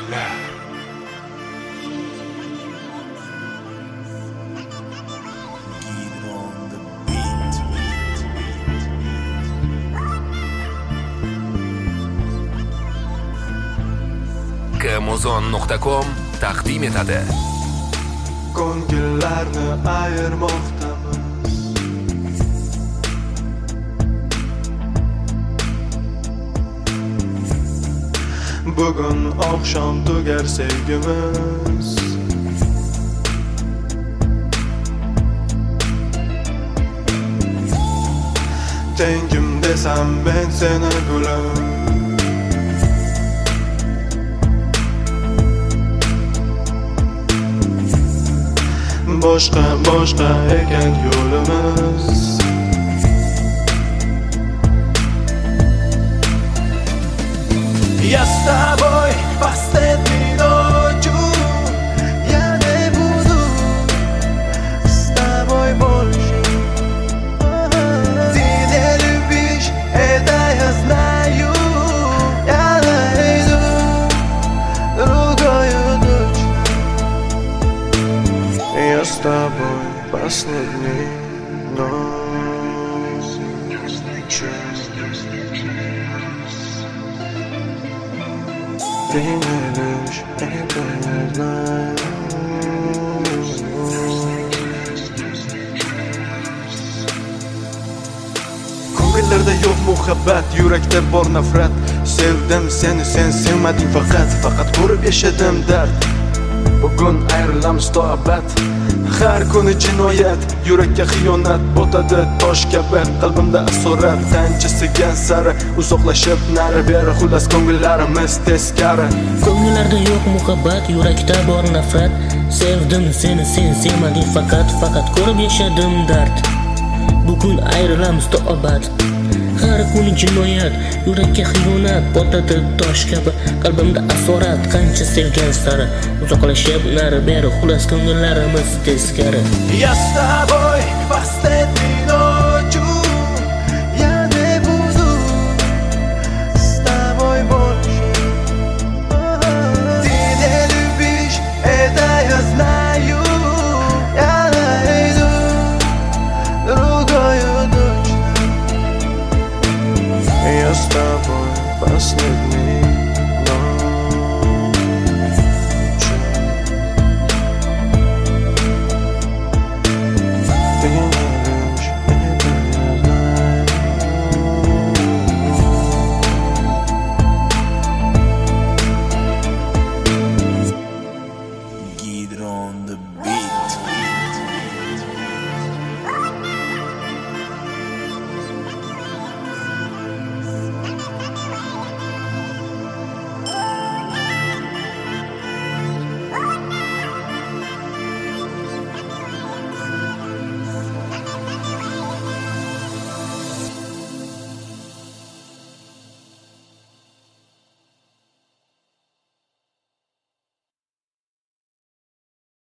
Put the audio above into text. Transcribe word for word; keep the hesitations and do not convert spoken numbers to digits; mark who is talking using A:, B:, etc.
A: gullar. Kmozon nuqta com taqdim etadi.
B: Ko'ngillarni ayirmoqdamiz. Bugun oqshom tugar sevgimiz. Tengim desam men seni gulim. Boshqa boshqa ekan yo'limiz. Я с тобой последней ночью, я не буду с тобой больше. Ты не любишь, это я знаю. Я найду другую ночь. Я с тобой последний ночь. Ты не любишь, это я знаю. Ko'ngillarda yo'q muhabbat, yurakda bor nafrat. Sevdim seni, sen sevmading faqat, faqat ko'rib yashadim dard. Bugun ayrilamiz to abad. Har kuni jinoyat, yurakka xiyonat botadi tosh kabi, qalbimda asorat. Qanchasiga sari uzoqlashib nari beri, xullas ko'ngillarimiz teskari.
C: Ko'ngillarda yo'q muhabbat, yurakda bor nafrat. Sevdim seni, sen sevmading faqat, faqat ko'rib yashadim dard. Bugun ayrilamiz to abad. Har kuni jinoyat, yurakka xiyonat botadi tosh kabi, qalbimda asorat. Qancha sevgan sari uzoqlashib nari beri, xullas ko'ngillarimiz teskari.
B: Я с тобой последний